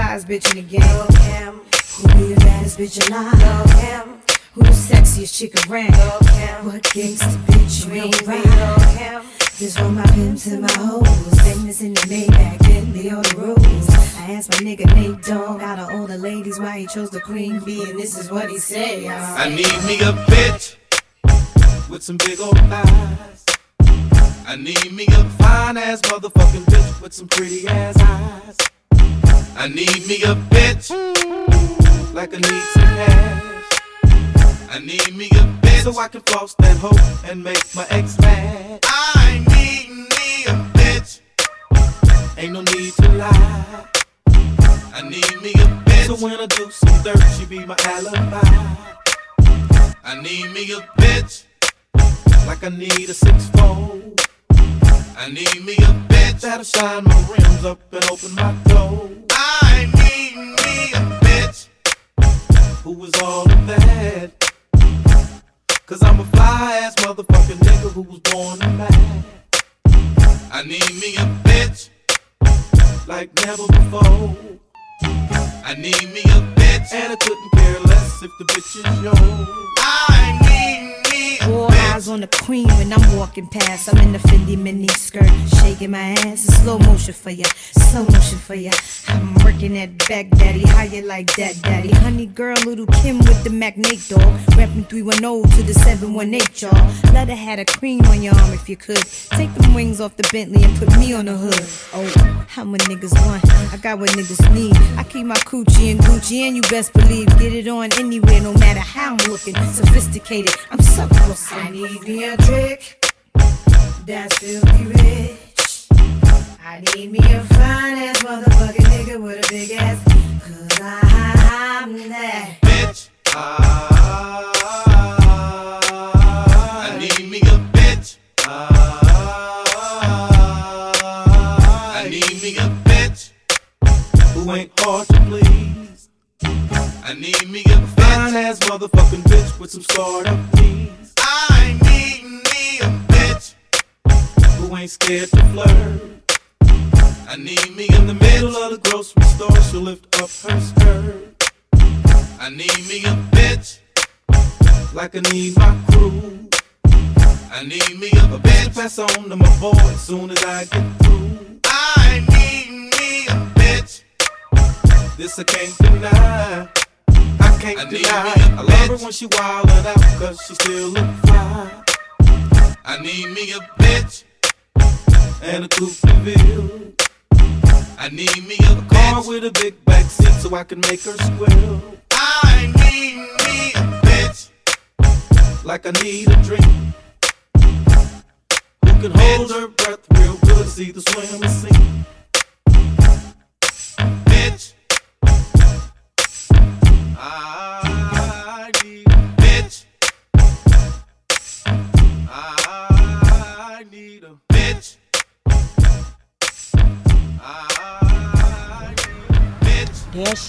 flyest bitch in the game? Lil' Kim. Who be the baddest bitch alive? Lil' Kim. Who the sexiest chick around? Lil' Kim. What gangsta bitch you ain't ride? Lil' Kim. This for my pimps and my hoes. Business in the Maybach, Bentley on the rules. I asked my nigga Nate Dogg out of all the ladies why he chose the queen bee, and this is what he said, y'all. I need me a bitch with some big old thighs. I need me a fine ass motherfucking bitch with some pretty ass eyes. I need me a bitch like I need some cash. I need me a bitch so I can floss that hoe and make my ex mad. I need me a bitch, ain't no need to lie. I need me a bitch so when I do some dirt, she be my alibi. I need me a bitch like I need a 6'4". I need me a bitch that'll shine my rims up and open my door. I need me a bitch who is all of that. Cause I'm a fly ass motherfucking nigga who was born a man. I need me a bitch like never before. I need me a bitch and I couldn't care less if the bitch is yours. I need me a all bitch. eyes on the queen when I'm walking past. I'm in the Fendi mini skirt, shaking my ass in slow motion for ya, slow motion for ya. I'm working at back, daddy. How you like that, daddy? Honey girl, little Kim with the Magnate dog, rapping 310 to the 718, y'all. Let her have a cream on your arm if you could. Take them wings off the Bentley and put me on the hood. Oh, how my niggas want? I got what niggas need. I keep my coochie and Gucci, and you best believe get it on anywhere, no matter how I'm looking. Sophisticated, I'm so close. I need me a trick that's filthy rich. I need me a fine ass motherfucking nigga with a big ass. Cause I'm that bitch. I need me a bitch. I need me a bitch who ain't hard to please. I need me a fine ass motherfucking bitch with some startup knees. I need me a bitch who ain't scared to flirt. I need me in the middle of the grocery store, she'll lift up her skirt. I need me a bitch like I need my crew. I need me a bitch to pass on to my boy as soon as I get through. I need me a bitch, this I can't deny. I can't deny. I love her when she wildin' out cause she still look fly. I need me a bitch and a coupe de ville. I need me a car with a big back seat so I can make her squeal. I need me a bitch like I need a drink, who can hold her breath real good, see the swim and sing. Bitch, I need a bitch. I need a bitch. There she